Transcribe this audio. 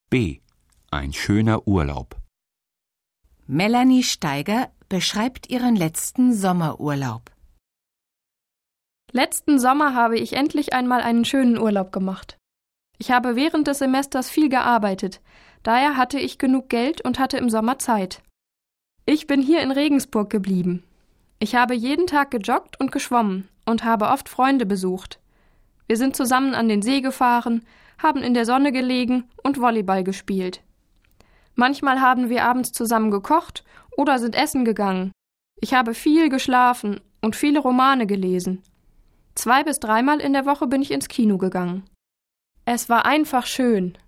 B. Ein schöner Urlaub. Melanie Steiger beschreibt ihren letzten Sommerurlaub. Letzten Sommer habe ich endlich einmal einen schönen Urlaub gemacht. Ich habe während des Semesters viel gearbeitet, daher hatte ich genug Geld und hatte im Sommer Zeit. Ich bin hier in Regensburg geblieben. Ich habe jeden Tag gejoggt und geschwommen und habe oft Freunde besucht. Wir sind zusammen an den See gefahren, haben in der Sonne gelegen und Volleyball gespielt. Manchmal haben wir abends zusammen gekocht oder sind essen gegangen. Ich habe viel geschlafen und viele Romane gelesen. 2 bis 3 Mal in der Woche bin ich ins Kino gegangen. Es war einfach schön.